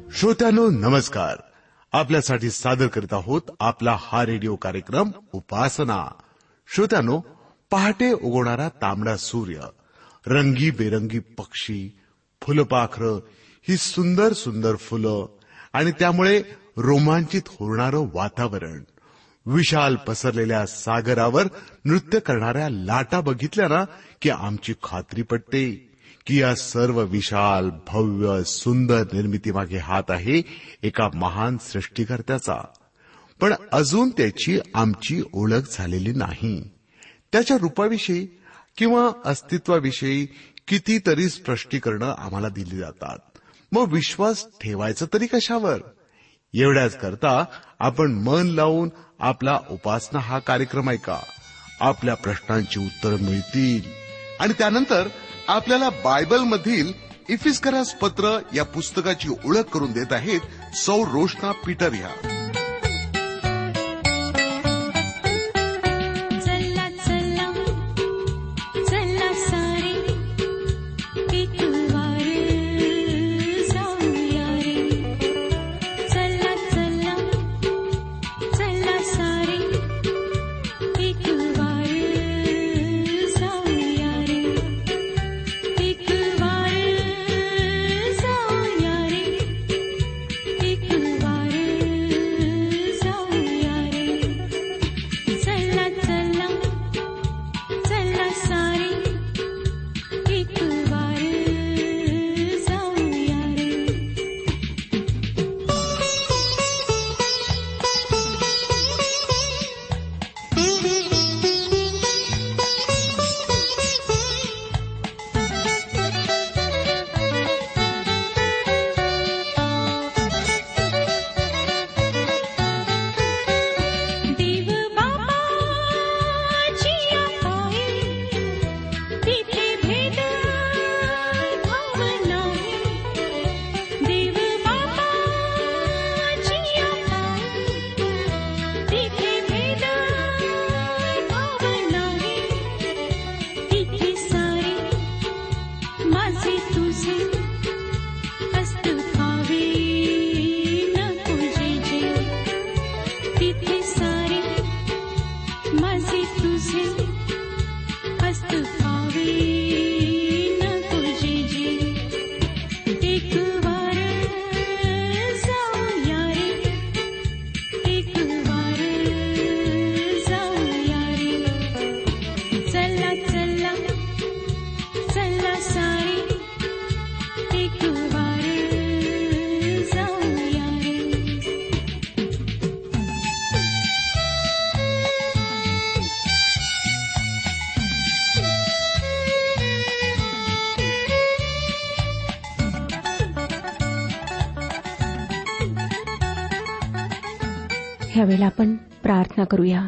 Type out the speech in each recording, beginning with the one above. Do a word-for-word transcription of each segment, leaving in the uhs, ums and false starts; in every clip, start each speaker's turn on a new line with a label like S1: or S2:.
S1: श्रोत्यांनो नमस्कार. आपल्यासाठी सादर करीत आहोत आपला हा रेडिओ कार्यक्रम उपासना. श्रोत्यांनो, पहाटे उगवणारा तांबडा सूर्य, रंगीबेरंगी पक्षी, फुलपाखरं, ही सुंदर सुंदर फुलं आणि त्यामुळे रोमांचित होणारं वातावरण, विशाल पसरलेल्या सागरावर नृत्य करणाऱ्या लाटा बघितल्या ना की आमची खात्री पटते की या सर्व विशाल भव्य सुंदर निर्मितीमागे हात आहे एका महान सृष्टीकर्त्याचा. पण अजून त्याची आमची ओळख झालेली नाही. त्याच्या रूपाविषयी किंवा अस्तित्वाविषयी कितीतरी स्पष्टीकरणं आम्हाला दिली जातात. मग विश्वास ठेवायचा तरी कशावर? एवढ्याच करता आपण मन लावून आपला उपासना हा कार्यक्रम ऐका. आपल्या प्रश्नांची उत्तरं मिळतील आणि त्यानंतर आपल्याला बायबलमधील इफिस्करास पत्र या पुस्तकाची ओळख करून देत आहेत सौ रोशना पीटर ह्या.
S2: ह्यावेळेला आपण प्रार्थना करूया.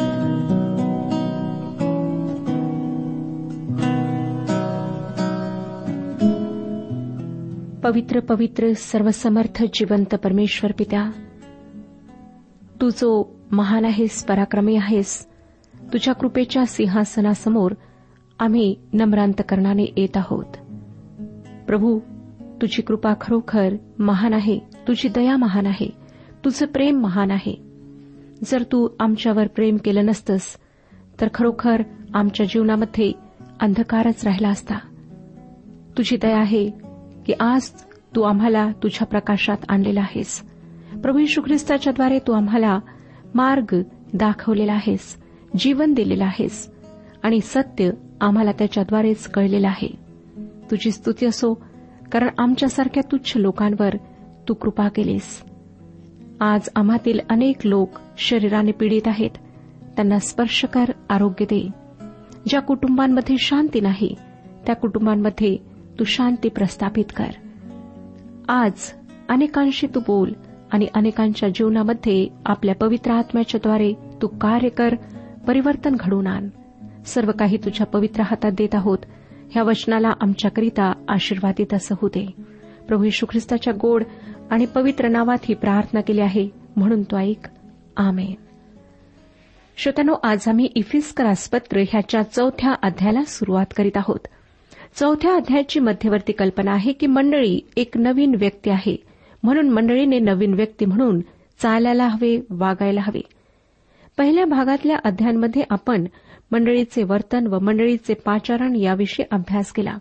S2: पवित्र पवित्र सर्वसमर्थ जिवंत परमेश्वर पित्या, तू जो महान आहेस, पराक्रमी आहेस, तुझ्या कृपेच्या सिंहासनासमोर आम्ही नम्रांतकरणाने येत आहोत. प्रभू, तुझी कृपा खरोखर महान आहे, तुझी दया महान आहे, तुझं प्रेम महान आहे. जर तू आमच्यावर प्रेम केलं नसतंस तर खरोखर आमच्या जीवनामध्ये अंधकारच राहिला असता. तुझी दया आहे की आज तू आम्हाला तुझ्या प्रकाशात आणलेला आहेस. प्रभू येशू ख्रिस्ताच्याद्वारे तू आम्हाला मार्ग दाखवलेला आहेस, जीवन दिलेलं आहेस आणि सत्य आम्हाला त्याच्याद्वारेच कळलेलं आहे. तुझी स्तुती असो, कारण आमच्यासारख्या तुच्छ लोकांवर तू कृपा केलीस. आज आम्हातील अनेक लोक शरीराने पीडित आहेत, त्यांना स्पर्श कर, आरोग्य दे. ज्या कुटुंबांमध्ये शांती नाही त्या कुटुंबांमध्ये तू शांती प्रस्थापित कर. आज अनेकांशी तू बोल आणि अनेकांच्या जीवनामध्ये आपल्या पवित्र आत्म्याच्याद्वारे तू कार्य कर, परिवर्तन घडवून आण. सर्व काही तुझ्या पवित्र हातात देत आहोत. ह्या वचनाला आमच्याकरिता आशीर्वादित असं होऊ दे. प्रभू येशू ख्रिस्ताच्या गोड आणि पवित्र नावात ही प्रार्थना केली आहे, म्हणून तो ऐक. आमेन. श्रोत्यांनो, आज आम्ही इफिस्करास पत्र ह्याच्या चौथ्या अध्यायाला सुरुवात करीत आहोत. चौथ्या अध्यायाची मध्यवर्ती कल्पना आहे की मंडळी एक नवीन व्यक्ती आहे, म्हणून मंडळीने नवीन व्यक्ती म्हणून चालायला हवे, वागायला हवे. पहिल्या भागातल्या अध्यायांमध्ये आपण मंडळीचे वर्तन व मंडळीचे पाचारण याविषयी अभ्यास केला.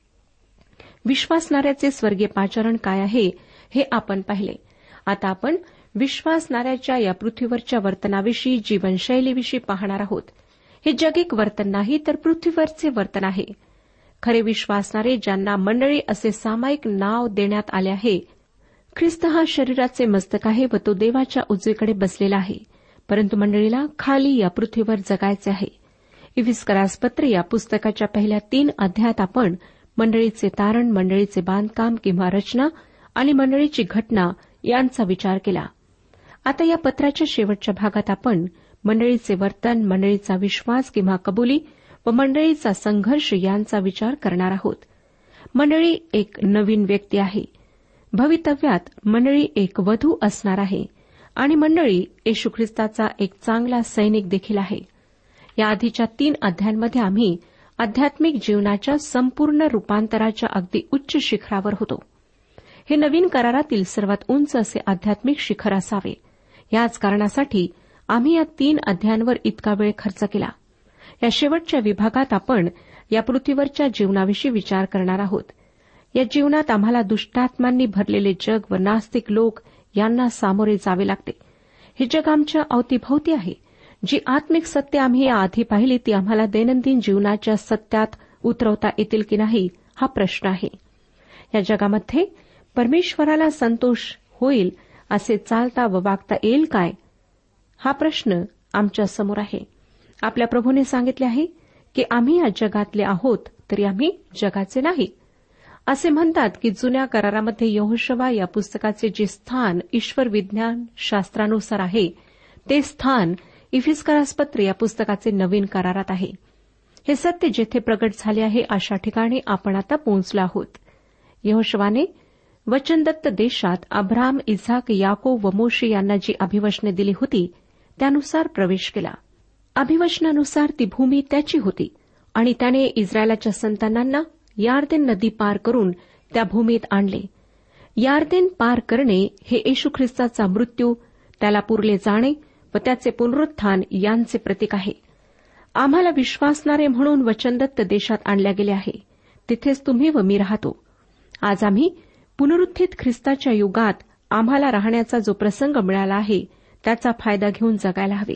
S2: विश्वासणाऱ्याचे स्वर्गीय पाचारण काय आहे हे आपण पाहिले. आता आपण विश्वासणाऱ्याच्या या पृथ्वीवरच्या वर्तनाविषयी, जीवनशैलीविषयी पाहणार आहोत. हे जगिक वर्तन नाही, तर पृथ्वीवरचे वर्तन आहे. खरे विश्वासणारे, ज्यांना मंडळी असे सामायिक नाव देण्यात आले आहे. ख्रिस्त हा शरीराचे मस्तक आहे व तो देवाच्या उजवीकडे बसलेला आहे, परंतु मंडळीला खाली या पृथ्वीवर जगायचे आहे. इफिस्करास पत्र या पुस्तकाच्या पहिल्या तीन अध्यायात आपण मंडळीचे तारण, मंडळीचे बांधकाम किंवा रचना आणि मंडळीची घटना यांचा विचार केला. आता या पत्राच्या शेवटच्या भागात आपण मंडळीचे वर्तन, मंडळीचा विश्वास किंवा कबुली व मंडळीचा संघर्ष यांचा विचार करणार आहोत. मंडळी एक नवीन व्यक्ती आहे. भवितव्यात मंडळी एक वधू असणार आहे आणि मंडळी येशू ख्रिस्ताचा एक चांगला सैनिक देखील आहे. या आधीच्या तीन अध्यायांमध्ये आम्ही आध्यात्मिक जीवनाच्या संपूर्ण रूपांतराच्या अगदी उच्च शिखरावर होतो. हे नवीन करारातील सर्वात उंच असे आध्यात्मिक शिखर असावे. याच कारणासाठी आम्ही या तीन अध्यायांवर इतका वेळ खर्च केला. या शेवटच्या विभागात आपण या पृथ्वीवरच्या जीवनाविषयी विचार करणार आहोत. या जीवनात आम्हाला दुष्टात्मांनी भरलेले जग व नास्तिक लोक यांना सामोरे जावे लागते. हे जग आमच्या अवतीभोवती आहे. जी आत्मिक सत्य आम्ही याआधी पाहिली ती आम्हाला दैनंदिन जीवनाच्या सत्यात उतरवता येतील की नाही हा प्रश्न आहे. या जगामध्ये परमेश्वराला संतोष होईल असे चालता व वागता येईल काय हा प्रश्न आमच्या समोर आहे. आपल्या प्रभूने सांगितले आहे की आम्ही या जगातले आहोत तरी आम्ही जगाचे नाही. असे म्हणतात की जुन्या करारामध्ये यहोशवा या पुस्तकाचे जे स्थान ईश्वर विज्ञान शास्त्रानुसार आहे ते स्थान इफिस्करास पत्र या पुस्तकाचे नवीन करारात आहे. हे सत्य जेथे प्रगट झाले आहे अशा ठिकाणी आपण आता पोहोचलो आहोत. यहोशवाने वचनदत्त देशात अब्राम, इसाक, याकोब व मोशे यांना जी अभिवचने दिली होती त्यानुसार प्रवेश केला. अभिवचनानुसार ती भूमी त्याची होती आणि त्याने इस्रायलाच्या संतानांना यार्देन नदी पार करून त्या भूमीत आणले. यार्देन पार करणे हे येशू ख्रिस्ताचा मृत्यू, त्याला पुरले जाणे व त्याचे पुनरुत्थान यांचे प्रतीक आहे. आम्हाला विश्वासणारे म्हणून वचनदत्त देशात आणल्या गेले आहे. तिथेच तुम्ही व मी राहतो. आज आम्ही पुनरुत्थित ख्रिस्ताच्या युगात आम्हाला राहण्याचा जो प्रसंग मिळाला आहे त्याचा फायदा घेऊन जगायला हवे.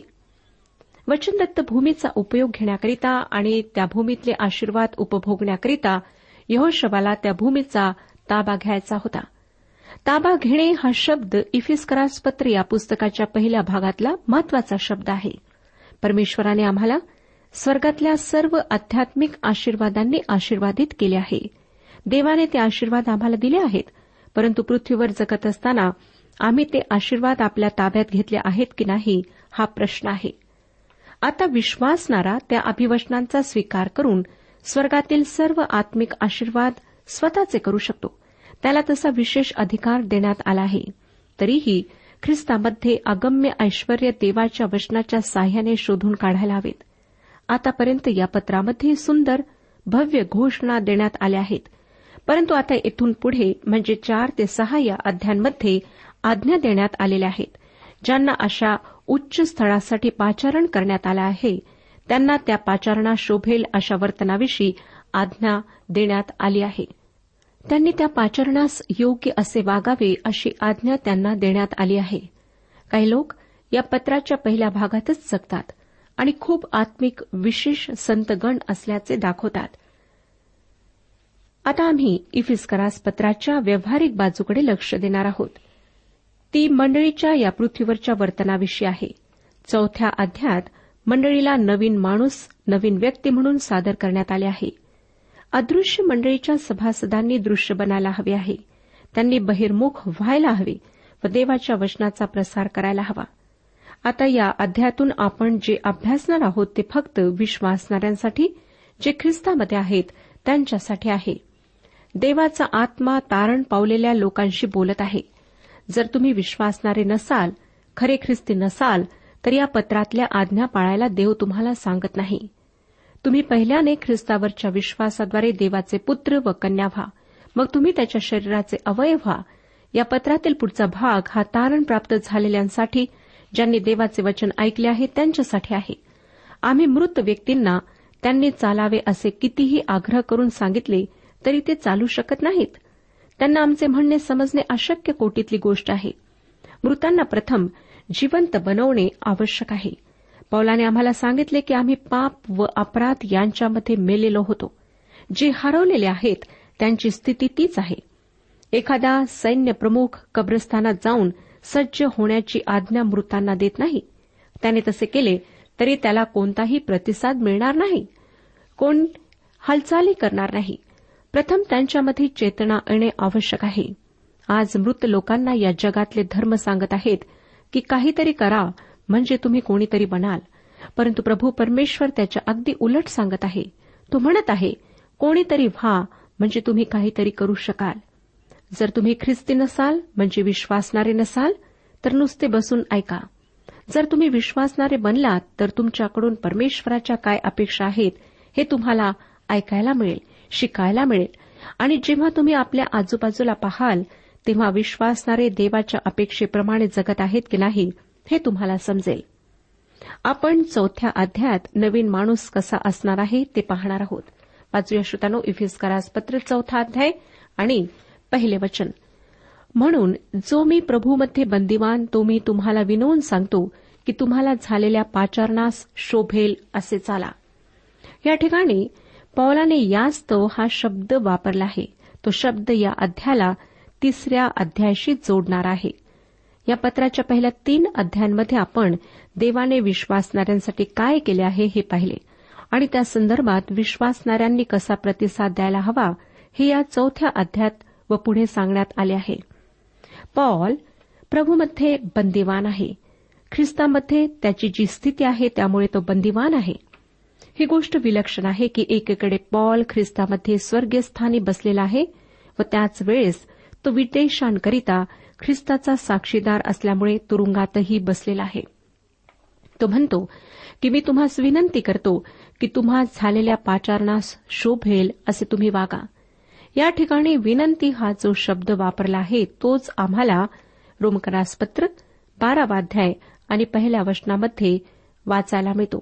S2: वचनदत्त भूमीचा उपयोग घेण्याकरिता आणि त्या भूमीतले आशीर्वाद उपभोगण्याकरिता यहोशवाला त्या भूमीचा ताबा घ्यायचा होता. ताबा घेणे हा शब्द इफिस्करास पत्र या पुस्तकाच्या पहिल्या भागातला महत्वाचा शब्द आहे. परमेश्वराने आम्हाला स्वर्गातल्या सर्व आध्यात्मिक आशीर्वादांनी आशीर्वादित केले आहे. देवाने ते आशीर्वाद आम्हाला दिले आहेत, परंतु पृथ्वीवर जगत असताना आम्ही ते आशीर्वाद आपल्या ताब्यात घेतले आहेत की नाही हा प्रश्न आहे. आता विश्वासणारा त्या अभिवचनांचा स्वीकार करून स्वर्गातील सर्व आत्मिक आशीर्वाद स्वतःचे करू शकतो. त्याला तसा विशेष अधिकार देण्यात आला आहे. तरीही ख्रिस्तामध्ये अगम्य ऐश्वर्य देवाच्या वचनाच्या साह्याने शोधून काढायला हवेत. आतापर्यंत या पत्रामध्ये सुंदर भव्य घोषणा देण्यात आल्या आहेत, परंतु आता येथून पुढे म्हणजे चार ते सहा या अध्यायांमध्ये आज्ञा देण्यात आलेल्या आहेत. ज्यांना अशा उच्च स्थळासाठी पाचारण करण्यात आलं आहे त्यांना त्या पाचारणास शोभेल अशा वर्तनाविषयी आज्ञा देण्यात आली आहे. त्यांनी त्या पाचारणास योग्य असे वागावे अशी आज्ञा त्यांना देण्यात आली आहे. काही लोक या पत्राच्या पहिल्या भागातच जगतात आणि खूप आत्मिक विशेष संतगण असल्याचे दाखवतात. आता आम्ही इफिस्करास पत्राच्या व्यावहारिक बाजूकडे लक्ष देणार आहोत. ती मंडळीच्या या पृथ्वीवरच्या वर्तनाविषयी आहे. चौथ्या अध्यायात मंडळीला नवीन माणूस, नवीन व्यक्ती म्हणून सादर करण्यात आले आहे. अदृश्य मंडळीच्या सभासदांनी दृश्य बनायला हवे आहे. त्यांनी बहिर्मुख व्हायला हवे व देवाच्या वचनाचा प्रसार करायला हवा. आता या अध्यायातून आपण जे अभ्यासणार आहोत ते फक्त विश्वासणाऱ्यांसाठी, जे ख्रिस्तामध्ये आहेत त्यांच्यासाठी आहे. देवाचा आत्मा तारण पावलेल्या लोकांशी बोलत आहे. जर तुम्ही विश्वासणारे नसाल, खरे ख्रिस्ती नसाल, तर या पत्रातल्या आज्ञा पाळायला देव तुम्हाला सांगत नाही. तुम्ही पहिल्याने ख्रिस्तावरच्या विश्वासाद्वारे देवाचे पुत्र व कन्या व्हा, मग तुम्ही त्याच्या शरीराचे अवयव व्हा. या पत्रातील पुढचा भाग हा तारण प्राप्त झालेल्यांसाठी, ज्यांनी देवाचे वचन ऐकले आहे त्यांच्यासाठी आहे. आम्ही मृत व्यक्तींना त्यांनी चालावे असे कितीही आग्रह करून सांगितले तरी ते चालू शकत नाहीत. त्यांना आमचे म्हणणे समजणे अशक्य कोटीतली गोष्ट आहे. मृतांना प्रथम जिवंत बनवणे आवश्यक आहे. पौलाने आम्हाला सांगितले की आम्ही पाप व अपराध यांच्यामध्ये मेलेलो होतो. जे हरवलेले आहेत त्यांची स्थिती तीच आहे. एखादा सैन्य प्रमुख कब्रस्थानात जाऊन सज्ज होण्याची आज्ञा मृतांना देत नाही. त्याने तसे केले तरी त्याला कोणताही प्रतिसाद मिळणार नाही, कोण हालचाली करणार नाही. प्रथम त्यांच्यामध्ये चेतना येणे आवश्यक आहे. आज मृत लोकांना या जगातले धर्म सांगत आहेत की काहीतरी करा म्हणजे तुम्ही कोणीतरी बनाल, परंतु प्रभू परमेश्वर त्याच्या अगदी उलट सांगत आहे. तो म्हणत आहे, कोणीतरी व्हा म्हणजे तुम्ही काहीतरी करू शकाल. जर तुम्ही ख्रिस्ती नसाल म्हणजे विश्वासणारे नसाल तर नुसते बसून ऐका. जर तुम्ही विश्वासणारे बनलात तर तुमच्याकडून परमेश्वराच्या काय अपेक्षा आहेत हे तुम्हाला ऐकायला मिळेल, शिकायला मिळेल. आणि जेव्हा तुम्ही आपल्या आजूबाजूला पाहाल तेव्हा विश्वासणारे देवाच्या अपेक्षेप्रमाणे जगत आहेत की नाही हे तुम्हाला समजेल. आपण चौथ्या अध्यायात नवीन माणूस कसा असणार आहे ते पाहणार आहोत. वाचूया श्रोत्यानो, इफिसकरास पत्र चौथा अध्याय आणि पहिले वचन. म्हणून जो मी प्रभूमध्ये बंदिवान तो मी तुम्हाला विनवून सांगतो की तुम्हाला झालेल्या पाचारणास शोभेल असे चाला. या ठिकाणी पौलाने यास्तव हा शब्द वापरला आहे. तो शब्द या अध्यायाला तिसऱ्या अध्यायाशी जोडणार आहे. या पत्राच्या पहिल्या तीन अध्यायांमध्ये आपण देवाने विश्वासणाऱ्यांसाठी काय केले आहे हे पाहिले आणि त्या संदर्भात विश्वासणाऱ्यांनी कसा प्रतिसाद द्यायला हवा हे या चौथ्या अध्यायात व पुढे सांगण्यात आले आहे. पॉल प्रभूमध्ये बंदिवान आहे. ख्रिस्तामध्ये त्याची जी स्थिती आहे त्यामुळे तो बंदिवान आहे. ही गोष्ट विलक्षण आहे की एकीकडे पॉल ख्रिस्तामध्ये स्वर्गीय स्थानी बसलेला आहे व त्याच वेळेस तो विदेशांकरिता ख्रिस्ताचा साक्षीदार असल्यामुळे तुरुंगातही बसलेला आहे. तो म्हणतो की मी तुम्हास विनंती करतो की तुम्हा झालेल्या पाचारणास शोभेल असे तुम्ही वागा. या ठिकाणी विनंती हा जो शब्द वापरला आहे तोच आम्हाला रोमकरास पत्र बारावा अध्याय आणि पहिल्या वचनामध्ये वाचायला मिळतो.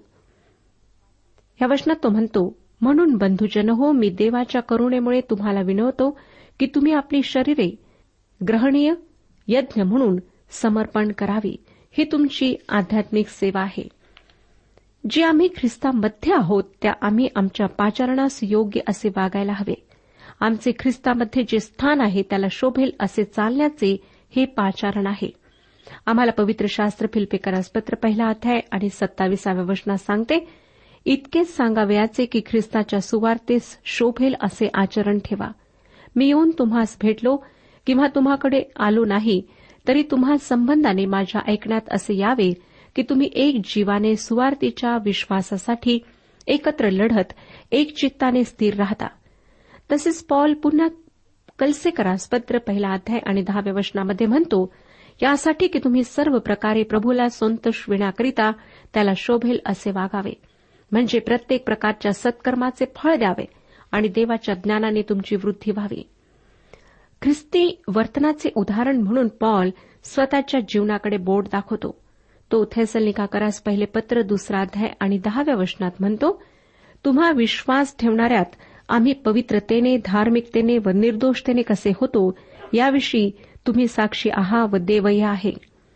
S2: या वचनात तो म्हणतो, म्हणून बंधुजन हो, मी देवाच्या करुणेमुळे तुम्हाला विनवतो की तुम्ही आपली शरीरे ग्रहणीय यज्ञ म्हणून समर्पण करावी. ही तुमची आध्यात्मिक सेवा आहे. जी आम्ही ख्रिस्तामध्ये आहोत त्या आम्ही आमच्या पाचारणास योग्य असे वागायला हवे. आमचे ख्रिस्तामध्ये जे स्थान आहे त्याला शोभेल असे चालण्याचे हे पाचारण आहे. आम्हाला पवित्र शास्त्र फिलिप्पियरास पत्र पहिला अध्याय आणि सत्ताविसाव्या वचनात सांगते, इतकेच सांगावयाचे की ख्रिस्ताच्या सुवार्तेस शोभेल असे आचरण ठेवा. मी येऊन तुम्हास भेटलो किंवा तुम्हाकडे आलो नाही तरी तुम्हा संबंधाने माझ्या ऐकण्यात असे यावे की तुम्ही एक जीवाने सुवार्तेच्या विश्वासासाठी एकत्र लढत एक चित्ताने स्थिर राहता. तसेच पॉल पुन्हा कलसेकरास पत्र पहिला अध्याय आणि दहाव्या वचनामध्ये म्हणतो, यासाठी की तुम्ही सर्व प्रकारे प्रभूला संतोषविण्याकरिता त्याला शोभेल असे वागावे, म्हणजे प्रत्येक प्रकारच्या सत्कर्माचे फळ द्यावे आणि देवाच्या ज्ञानाने तुमची वृद्धी व्हावी. ख्रिस्ती वर्तनाचे उदाहरण म्हणून पॉल स्वतःच्या जीवनाकडे बोट दाखवतो. तो थेसलोनिकाकरास पहिले पत्र दुसरा अध्याय आणि दहाव्या वचनात म्हणतो, तुम्हा विश्वास ठेवणाऱ्यात आम्ही पवित्रतेने, धार्मिकतेने व निर्दोषतेने कसे होतो याविषयी तुम्ही साक्षी आहा व देवही आहे.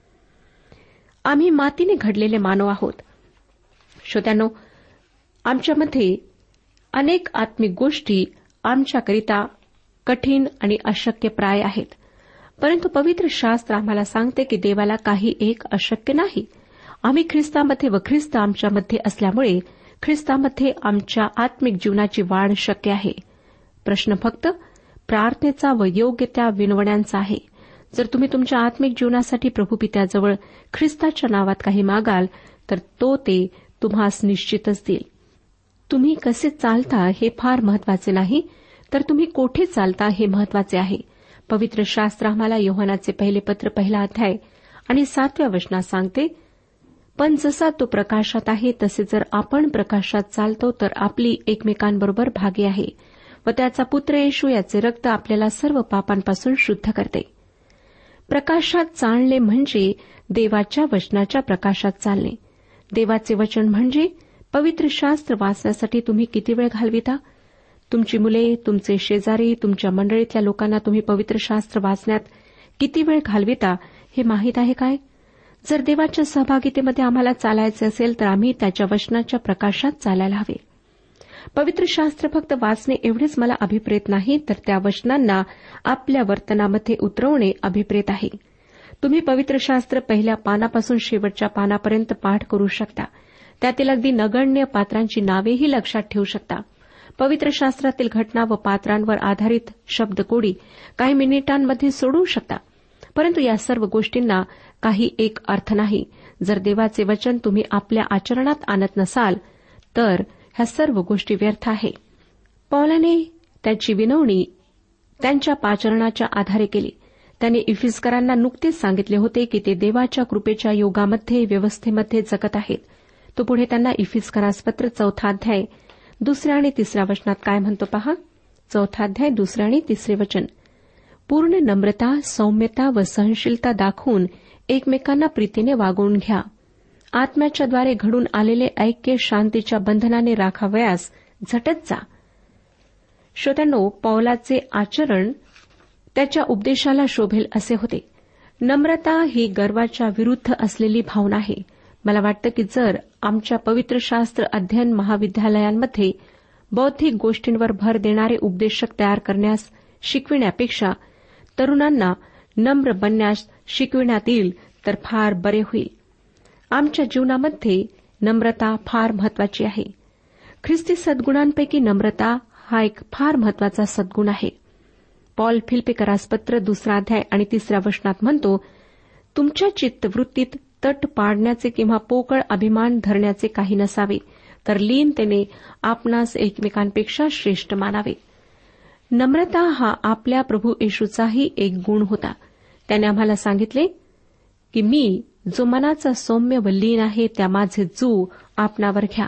S2: आम्ही मातीने घडलेले मानव आहोत. श्रोत्यांनो, आमच्यामध्ये अनेक आत्मिक गोष्टी आमच्याकरिता कठीण आणि अशक्यप्राय आहेत, परंतु पवित्र शास्त्र आम्हाला सांगते की देवाला काही एक अशक्य नाही. आम्ही ख्रिस्तामध्ये व ख्रिस्त आमच्यामध्ये असल्यामुळे ख्रिस्तामध्ये आमच्या आत्मिक जीवनाची वाढ शक्य आहे. प्रश्न फक्त प्रार्थनेचा व योग्य त्या विनवण्यांचा आहे. जर तुम्ही तुमच्या आत्मिक जीवनासाठी प्रभू पित्याजवळ ख्रिस्ताच्या नावात काही मागाल तर तो ते तुम्हास निश्चितच देईल. तुम्ही कसे चालता हे फार महत्वाचे नाही, तर तुम्ही कोठे चालता हे महत्वाचे आहे. पवित्र शास्त्र आम्हाला योहानाचे पहिले पत्र पहिला अध्याय आणि सातव्या वचनात सांगते, पण जसा तो प्रकाशात आहे तसे जर आपण प्रकाशात चालतो तर आपली एकमेकांबरोबर भागी आहे व त्याचा पुत्र येशू याचे रक्त आपल्याला सर्व पापांपासून शुद्ध करते. प्रकाशात चालणे म्हणजे देवाच्या वचनाच्या प्रकाशात चालणे. देवाचे वचन म्हणजे पवित्र शास्त्र वाचण्यासाठी तुम्ही किती वेळ घालविता? तुमची मुले, तुमचे शेजारी, तुमच्या मंडळीतल्या लोकांना तुम्ही पवित्र शास्त्र वाचण्यात किती वेळ घालविता हे माहीत आहे काय? जर देवाच्या सहभागितेमध्ये आम्हाला चालायचे असेल तर आम्ही त्याच्या वचनाच्या प्रकाशात चालायला हवे. पवित्र शास्त्र फक्त वाचणे एवढेच मला अभिप्रेत नाही, तर त्या वचनांना आपल्या वर्तनामध्ये उतरवणे अभिप्रेत आहे. तुम्ही पवित्र शास्त्र पहिल्या पानापासून शेवटच्या पानापर्यंत पाठ करू शकता. त्यातील अगदी नगण्य पात्रांची नावेही लक्षात ठेवू शकता. पवित्र शास्त्रातील घटना व पात्रांवर आधारित शब्दकोडी काही मिनिटांमध्ये सोडवू शकता. परंतु या सर्व गोष्टींना काही एक अर्थ नाही जर देवाचे वचन तुम्ही आपल्या आचरणात आणत नसाल, तर ह्या सर्व गोष्टी व्यर्थ आहे. पौलाने त्याची विनवणी त्यांच्या पाचरणाच्या आधारे केली. त्याने इफिसकरांना नुकतेच सांगितले होते की ते देवाच्या कृपेच्या योगामध्ये, व्यवस्थेमध्ये जगत आहेत. तो पुढे त्यांना इफिसकरास पत्र चौथा अध्याय दुसऱ्या आणि तिसऱ्या वचनात काय म्हणतो पहा. चौथा अध्याय दुसरे आणि तिसरे वचन. पूर्ण नम्रता, सौम्यता व सहनशीलता दाखवून एकमेकांना प्रीतीने वागवून घ्या. आत्म्याच्याद्वारे घडून आलेले ऐक्य शांतीच्या बंधनाने राखावयास झटत जा. श्रोत्यांनो, पौलाचे आचरण त्याच्या उपदेशाला शोभेल असे होते. नम्रता ही गर्वाच्या विरुद्ध असलेली भावना आहे. मला वाटतं की जर आमच्या पवित्र शास्त्र अध्ययन महाविद्यालयांमध्ये बौद्धिक गोष्टींवर भर देणारे उपदेशक तयार करण्यास शिकविण्यापेक्षा तरुणांना नम्र बनण्यास शिकविण्यात येईल तर फार बरे होईल. आमच्या जीवनामध्ये नम्रता फार महत्वाची आहे. ख्रिस्ती सद्गुणांपैकी नम्रता हा एक फार महत्वाचा सद्गुण आहे. पॉल फिलिप्पीकरास पत्र दुसरा अध्याय आणि तिसऱ्या वचनात म्हणतो, तुमच्या चित्तवृत्तीत तट पाडण्याचे किंवा पोकळ अभिमान धरण्याचे काही नसावे, तर लीनतेने आपणास एकमेकांपेक्षा श्रेष्ठ मानावे. नम्रता हा आपल्या प्रभू येशूचाही एक गुण होता. त्याने आम्हाला सांगितले की मी जो मनाचा सौम्य व लीन आहे त्या माझे जू आपणावर घ्या.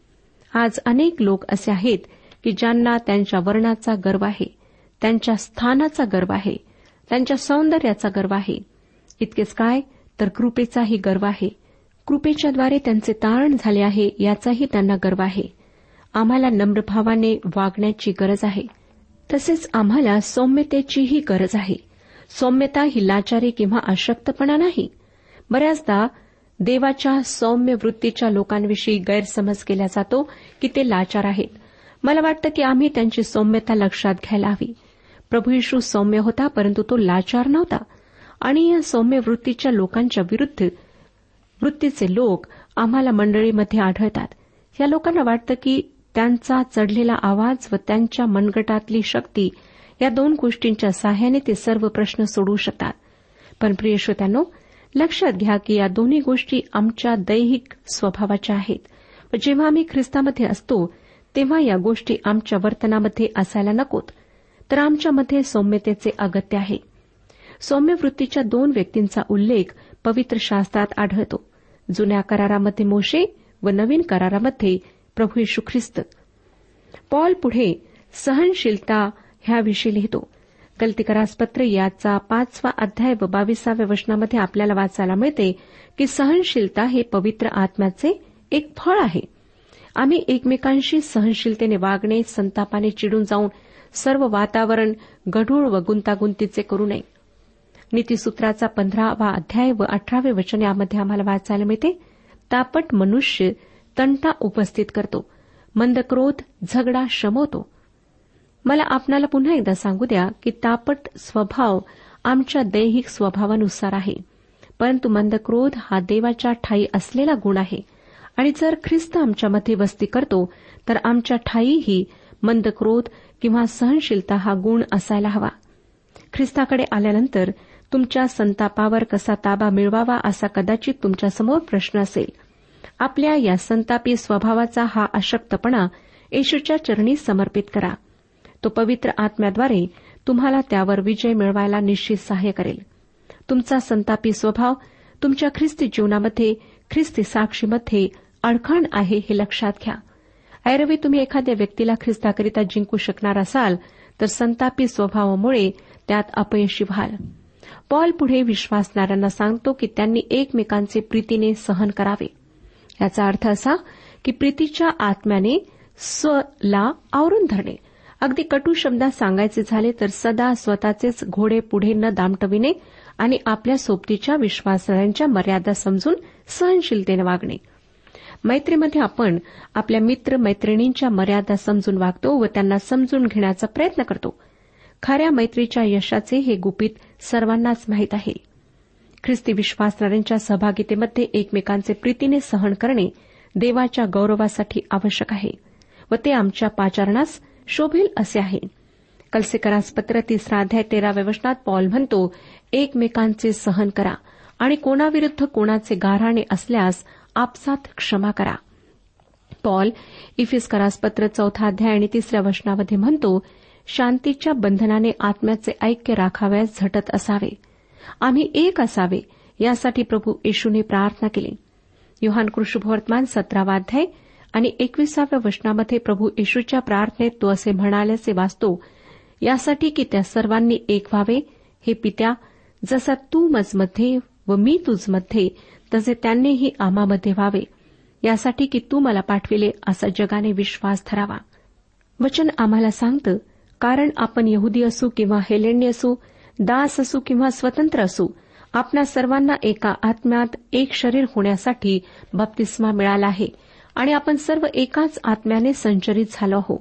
S2: आज अनेक लोक असे आहेत की ज्यांना त्यांच्या वर्णाचा गर्व आहे, त्यांच्या स्थानाचा गर्व आहे, त्यांच्या सौंदर्याचा गर्व आहे. इतकेच काय तर कृपेचाही गर्व आहे. कृपेच्याद्वारे त्यांचे तारण झाले आहे याचाही त्यांना गर्व आहे. आम्हाला नम्रभावाने वागण्याची गरज आहे. तसेच आम्हाला सौम्यतेचीही गरज आहे. सौम्यता ही लाचारी किंवा अशक्तपणा नाही. बऱ्याचदा देवाच्या सौम्य वृत्तीच्या लोकांविषयी गैरसमज केला जातो की ते लाचार आहेत. मला वाटतं की आम्ही त्यांची सौम्यता लक्षात घ्यायला हवी. प्रभू येशू सौम्य होता, परंतु तो लाचार नव्हता. आणि या सौम्य वृत्तीच्या लोकांच्या विरुद्ध वृत्तीचे लोक आम्हाला मंडळीमध्ये आढळतात. या लोकांना वाटतं की त्यांचा चढलेला आवाज व त्यांच्या मनगटातली शक्ती या दोन गोष्टींच्या साहाय्याने ते सर्व प्रश्न सोडवू शकतात. पण प्रिय श्रोत्यांनो, लक्षात घ्या की या दोन्ही गोष्टी आमच्या दैहिक स्वभावाच्या आहेत. व जेव्हा आम्ही ख्रिस्तामध्ये असतो तेव्हा या गोष्टी आमच्या वर्तनामध्ये असायला नकोत. तर आमच्यामध्ये सौम्यतेचे अगत्य आहे. सौम्य वृत्तीच्या दोन व्यक्तींचा उल्लेख पवित्र शास्त्रात आढळतो. जुन्या करारामध्ये मोशे व नवीन करारामध्ये प्रभू येशू ख्रिस्त. पॉल पुढे सहनशीलता ह्याविषयी लिहितो. गलतीकरास पत्र याचा पाचवा अध्याय व बावीसाव्या वचनामध्ये आपल्याला वाचायला मिळते की सहनशीलता हे पवित्र आत्म्याचे एक फळ आहे. आम्ही एकमेकांशी सहनशीलतेने वागणे, संतापाने चिडून जाऊन सर्व वातावरण गढूळ व गुंतागुंतीचे करू नये. नीतीसूत्राचा पंधरावा अध्याय व अठरावे वचन यामध्ये आम्हाला वाचायला मिळते, तापट मनुष्य तंटा उपस्थित करतो, मंदक्रोध झगडा शमवतो. मला आपणाला पुन्हा एकदा सांगू द्या की तापट स्वभाव आमच्या दैहिक स्वभावानुसार आहे, परंतु मंदक्रोध हा देवाच्या ठायी असलेला गुण आहे. आणि जर ख्रिस्त आमच्यामध्ये वस्ती करतो तर आमच्या ठायीही मंदक्रोध किंवा सहनशीलता हा गुण असायला हवा. ख्रिस्ताकडे आल्यानंतर तुमच्या संतापावर कसा ताबा मिळवावा असा कदाचित तुमच्यासमोर प्रश्न असेल. आपल्या या संतापी स्वभावाचा हा अशक्तपणा येशूच्या चरणी समर्पित करा. तो पवित्र आत्म्याद्वारे तुम्हाला त्यावर विजय मिळवायला निश्चित सहाय्य करेल. तुमचा संतापी स्वभाव तुमच्या ख्रिस्ती जीवनामध्ये, ख्रिस्ती साक्षीमध्ये अडखण आहे हे लक्षात घ्या. ऐरवी तुम्ही एखाद्या व्यक्तीला ख्रिस्ताकरिता जिंकू शकणार असाल तर संतापी स्वभावामुळे त्यात अपयशी व्हाल. पॉल पुढे विश्वासणाऱ्यांना सांगतो की त्यांनी एकमेकांचे प्रीतीने सहन करावे. याचा अर्थ असा की प्रीतीच्या आत्म्याने स्वला आवरून धरणे. अगदी कटू शब्दात सांगायचे झाले तर सदा स्वतःचेच घोडे पुढे न दामटविणे आणि आपल्या सोबतीच्या विश्वासणाऱ्यांच्या मर्यादा समजून सहनशीलतेने वागणे. मैत्रीमध्ये आपण आपल्या मित्र मैत्रिणींच्या मर्यादा समजून वागतो व त्यांना समजून घेण्याचा प्रयत्न करतो. खऱ्या मैत्रीच्या यशाचे हे गुपित सर्वांनाच माहीत आहे. ख्रिस्ती विश्वासणाऱ्यांच्या सहभागितेमध्ये एकमेकांचे प्रीतीने सहन करणे देवाच्या गौरवासाठी आवश्यक आहे व ते आमच्या पाचारणास शोभेल असे आहे. कलसेकरास पत्र तिसरा अध्याय तेराव्या वचनात पॉल म्हणतो, एकमेकांचे सहन करा आणि कोणाविरुद्ध कोणाचे गाऱ्हाणे असल्यास आपसात क्षमा करा. पॉल इफिसकरास पत्र चौथा अध्याय आणि तिसऱ्या वचनामध्ये म्हणतो, शांतीच्या बंधनाने आत्म्याचे ऐक्य राखावयास झटत असावे. आम्ही एक असावे यासाठी प्रभू येशूने प्रार्थना केली. योहान कृष्णवर्तमान सतरावा अध्याय आणि एकविसाव्या वचनामध्ये प्रभू येशूच्या प्रार्थनेत तो असे म्हणाल्याचे वाचतो, यासाठी की त्या सर्वांनी एक व्हावे, हे पित्या, जसा तू मजमध्ये व मी तुझमध्ये तसे त्यांनीही आम्हामध्ये व्हावे, यासाठी की तू मला पाठविले असा जगाने विश्वास धरावा. वचन आम्हाला सांगतं, कारण आपण यहुदी असू किंवा हेलेंडी असू, दास असू किंवा स्वतंत्र असू, आपणा सर्वांना एका आत्म्यात एक शरीर होण्यासाठी बप्तिस्मा मिळाला आहे आणि आपण सर्व एकाच आत्म्याने संचरित झालो आहोत.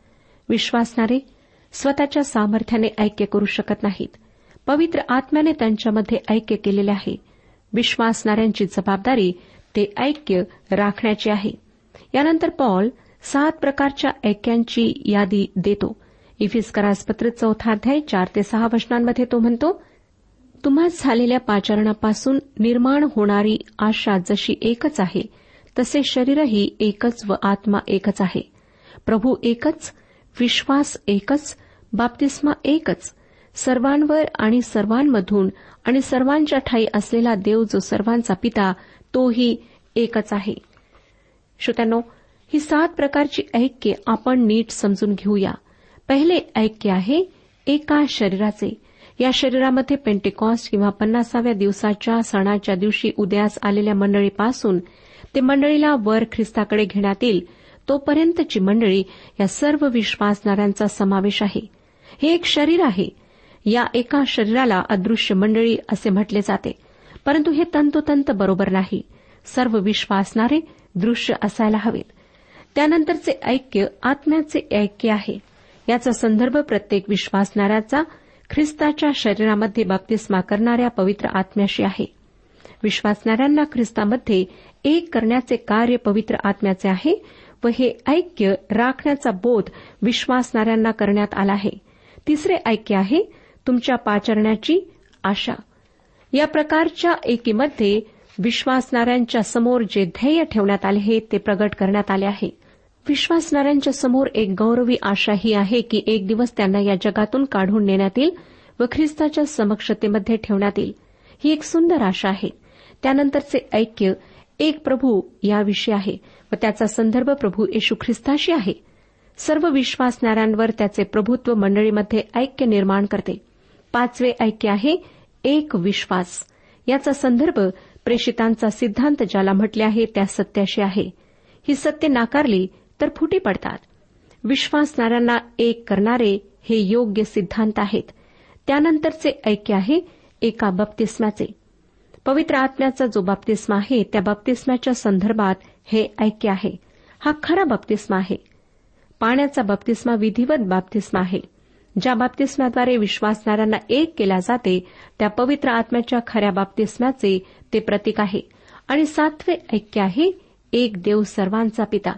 S2: विश्वासणारे स्वतःच्या सामर्थ्याने ऐक्य करू शकत नाहीत. पवित्र आत्म्याने त्यांच्यामध्ये ऐक्य केलेले आहे. विश्वासणाऱ्यांची जबाबदारी ते ऐक्य राखण्याची आहे. यानंतर पॉल सात प्रकारच्या ऐक्यांची यादी देतो. इफिसकरास पत्र चौथा अध्याय चार ते सहा वचनांमध्ये तो म्हणतो, तुम्हास झालेल्या पाचारणापासून निर्माण होणारी आशा जशी एकच आहे तसे शरीरही एकच व आत्मा एकच आहे. प्रभू एकच, विश्वास एकच, बाप्तिस्मा एकच, सर्वांवर आणि सर्वांमधून आणि सर्वांच्या ठायी असलेला देव जो सर्वांचा पिता तोही एकच आहे. श्रोत्यांनो, ही सात प्रकारची ऐक्य आपण नीट समजून घेऊया. पहिले ऐक्य आहे एका शरीराचे. या शरीरामध्ये पेंटेकॉस्ट किंवा पन्नासाव्या दिवसाच्या सणाच्या दिवशी उदयास आलेल्या मंडळीपासून ते मंडळीला वर ख्रिस्ताकडे घेण्यात येईल तोपर्यंतची मंडळी या सर्व विश्वासणाऱ्यांचा समावेश आहे. हे एक शरीर आहे. या एका शरीराला अदृश्य मंडळी असे म्हटले जाते, परंतु हे तंतोतंत बरोबर नाही. सर्व विश्वासणारे दृश्य असायला हवेत. त्यानंतरचे ऐक्य आत्म्याचे ऐक्य आहे. याचा संदर्भ प्रत्येक विश्वासणाऱ्याचा ख्रिस्ताच्या शरीरामध्ये बप्तिस्मा करणाऱ्या पवित्र आत्म्याशी आहे. विश्वासणाऱ्यांना ख्रिस्तामध्ये एक करण्याचे कार्य पवित्र आत्म्याचे आहे व हे ऐक्य राखण्याचा बोध विश्वासणाऱ्यांना करण्यात आला आहे. तिसरे ऐक्य आहे तुमच्या पाचरण्याची आशा. या प्रकारच्या एकीमध्ये विश्वासणाऱ्यांच्या समोर जे ध्येय ठेवण्यात आले आहे ते प्रगट करण्यात आले आहे. विश्वासणाऱ्यांच्या समोर एक गौरवी आशा ही आहे की एक दिवस त्यांना या जगातून काढून नेण्यात येईल व ख्रिस्ताच्या समक्षतेमध्ये ठेवण्यात येईल. ही एक सुंदर आशा आहे. त्यानंतरचे ऐक्य एक प्रभू याविषयी आहे व त्याचा संदर्भ प्रभू येशू ख्रिस्ताशी आहे. सर्व विश्वासणाऱ्यांवर त्याचे प्रभुत्व मंडळीमध्ये ऐक्य निर्माण करते. पाचवे ऐक्य आहे एक विश्वास. याचा संदर्भ प्रेषितांचा सिद्धांत ज्याला म्हटले आहे त्या सत्याशी आहे. ही सत्य नाकारली तर फुटी पडतात. विश्वासणाऱ्यांना एक करणारे हे योग्य सिद्धांत आहेत. त्यानंतरचे ऐक्य आहे एका बप्तिस्म्याचे. पवित्र आत्म्याचा जो बप्तिस्मा आहे त्या बप्तिस्म्याच्या संदर्भात हे ऐक्य आहे. हा खरा बप्तिस्मा आहे. पाण्याचा बप्तिस्मा विधिवत बप्तिस्मा आहे. ज्या बप्तिस्म्याद्वारे विश्वासणाऱ्यांना एक केल्या जाते त्या पवित्र आत्म्याच्या खऱ्या बप्तिस्म्याचे ते प्रतीक आहे. आणि सातवे ऐक्य आहे एक देव सर्वांचा पिता.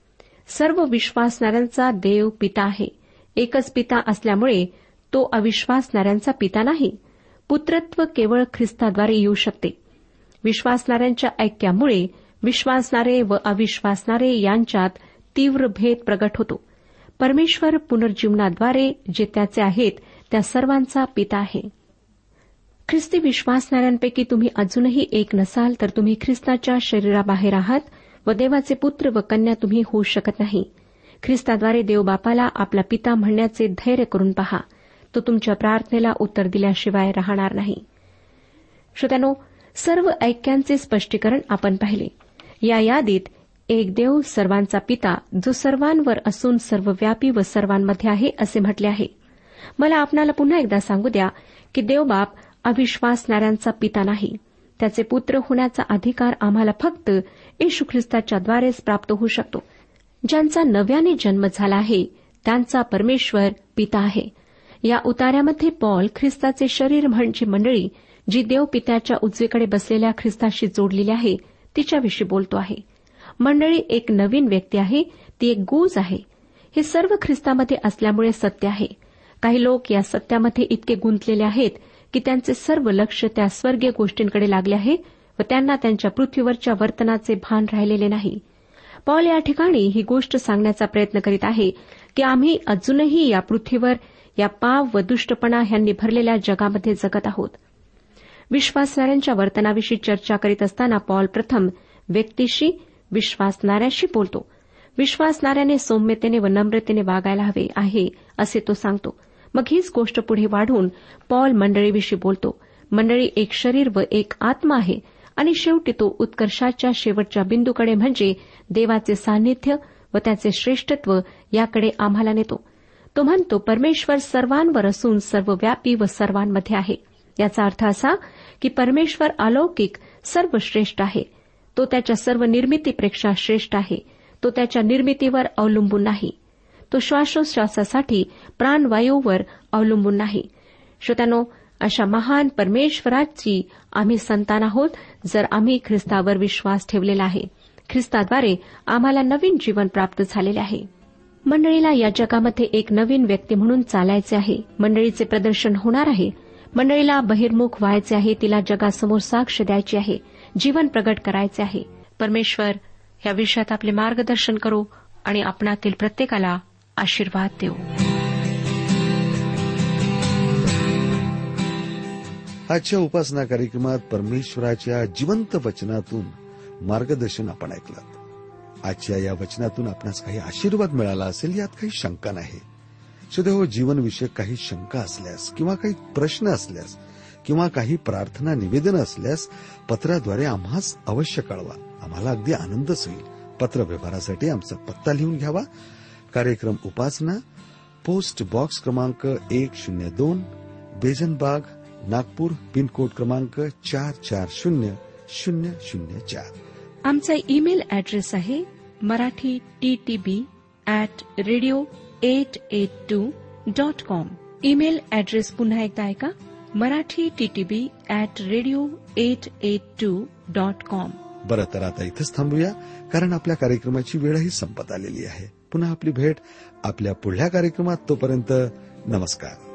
S2: सर्व विश्वासणाऱ्यांचा देव पिता आहे. एकच पिता असल्यामुळे तो अविश्वासणाऱ्यांचा पिता नाही. पुत्रत्व केवळ ख्रिस्ताद्वारे येऊ शकते. विश्वासणाऱ्यांच्या ऐक्यामुळे विश्वासणारे व अविश्वासणारे यांच्यात तीव्र भेद प्रगट होतो. परमेश्वर पुनर्जीवनाद्वारे जे त्याचे आहेत त्या सर्वांचा पिता आहे. ख्रिस्ती विश्वासणाऱ्यांपैकी तुम्ही अजूनही एक नसाल तर तुम्ही ख्रिस्ताच्या शरीराबाहेर आहात व देवाचे पुत्र व कन्या तुम्ही होऊ शकत नाही. ख्रिस्ताद्वारे देव बापाला आपला पिता म्हणण्याचे धैर्य करून पहा. तो तुमच्या प्रार्थनेला उत्तर दिल्याशिवाय राहणार नाही. श्रोत्यानो, सर्व ऐक्यांचे स्पष्टीकरण आपण पाहिले. या यादीत एक देव सर्वांचा पिता, जो सर्वांवर असून सर्वव्यापी व सर्वांमध्ये आहे, असे म्हटले आहे. मला आपणाला पुन्हा एकदा सांगू द्या की देवबाप अविश्वासणाऱ्यांचा पिता नाही. त्याचे पुत्र होण्याचा अधिकार आम्हाला फक्त येशू ख्रिस्ताच्याद्वारेच प्राप्त होऊ शकतो. ज्यांचा नव्याने जन्म झाला आहे त्यांचा परमेश्वर पिता आहे. या उतार्यामध्ये पॉल ख्रिस्ताचे शरीर म्हणजे मंडळी, जी देवपित्याच्या उजवीकडे बसलेल्या ख्रिस्ताशी जोडलेली आहे, तिच्याविषयी बोलतो आहे. मंडळी एक नवीन व्यक्ती आहे, ती एक गूज आहे. हे सर्व ख्रिस्तामध्ये असल्यामुळे सत्य आहे. काही लोक या सत्यामध्ये इतके गुंतलेले आहेत की त्यांचे सर्व लक्ष त्या स्वर्गीय गोष्टींकडे लागले आहे व त्यांना त्यांच्या पृथ्वीवरच्या वर्तनाचे भान राहिलेले नाही. पॉल या ठिकाणी ही गोष्ट सांगण्याचा प्रयत्न करीत आहे की आम्ही अजूनही या पृथ्वीवर या पाप व दुष्टपणा ह्यांनी भरलेल्या जगामध्ये जगत आहोत. विश्वासणाऱ्यांच्या वर्तनाविषयी चर्चा करीत असताना पॉल प्रथम व्यक्तीशी, विश्वासणाऱ्याशी बोलतो. विश्वासणाऱ्याने सौम्यतेने व नम्रतेने वागायला हवे आहे असे तो सांगतो. मग हीच गोष्ट पुढे वाढवून पॉल मंडळीविषयी बोलतो. मंडळी एक शरीर व एक आत्मा आहे आणि शेवटी तो उत्कर्षाच्या शेवटच्या बिंदूकडे म्हणजे देवाचे सान्निध्य व त्याचे श्रेष्ठत्व याकडे आम्हाला नेतो. तो म्हणतो परमेश्वर सर्वांवर असून सर्वव्यापी व सर्वांमध्ये आहे. याचा अर्थ असा की परमेश्वर अलौकिक सर्वश्रेष्ठ आहे. तो त्याच्या सर्व निर्मितीपेक्षा श्रेष्ठ आहे. तो त्याच्या निर्मितीवर अवलंबून नाही. तो श्वासोश्वासासाठी प्राणवायूवर अवलंबून नाही. श्रोत्यानो, अशा महान परमेश्वराची आम्ही संतान आहोत जर आम्ही ख्रिस्तावर विश्वास ठेवलेला आहे. ख्रिस्ताद्वारे आम्हाला नवीन जीवन प्राप्त झालेले आहे. मंडळीला या जगामध्ये एक नवीन व्यक्ती म्हणून चालायचे आहे. मंडळीचे प्रदर्शन होणार आहे. मंडळीला बहिर्मुख व्हायचे आहे. तिला जगासमोर साक्ष द्यायची आहे. जीवन प्रगट करायचे आहे. परमेश्वर या विषयात आपले मार्गदर्शन करो आणि आपणातील प्रत्येकाला आशीर्वाद देऊ.
S3: आजच्या उपासना कार्यक्रमात परमेश्वराच्या जिवंत वचनातून मार्गदर्शन आपण ऐकलं. आजच्या या वचनातून आपणास काही आशीर्वाद मिळाला असेल यात काही शंका नाही. सदैव जीवनविषयक काही शंका असल्यास किंवा काही प्रश्न असल्यास किंवा काही प्रार्थना निवेदन असल्यास पत्राद्वारे आम्हास अवश्य कळवा. आम्हाला अगदी आनंदच होईल. पत्र व्यवहारासाठी आमचा पत्ता लिहून घ्यावा. कार्यक्रम उपासना, पोस्ट बॉक्स क्रमांक एक शून्य दोन, बेजनबाग, नागपूर, पिनकोड क्रमांक चार चार शून्य शून्य शून्य चार.
S2: आमचा ईमेल ॲड्रेस आहे Marathi TTB at radio eight eight two dot com. Email address पुन्हा एकदा ऐका, Marathi TTB at radio eight eight two dot com.
S3: बरं, तर आता इथंच थांबूया, कारण आपल्या कार्यक्रमाची वेळही संपत आलेली आहे. पुन्हा आपली भेट आपल्या पुढल्या कार्यक्रमात. तोपर्यंत नमस्कार.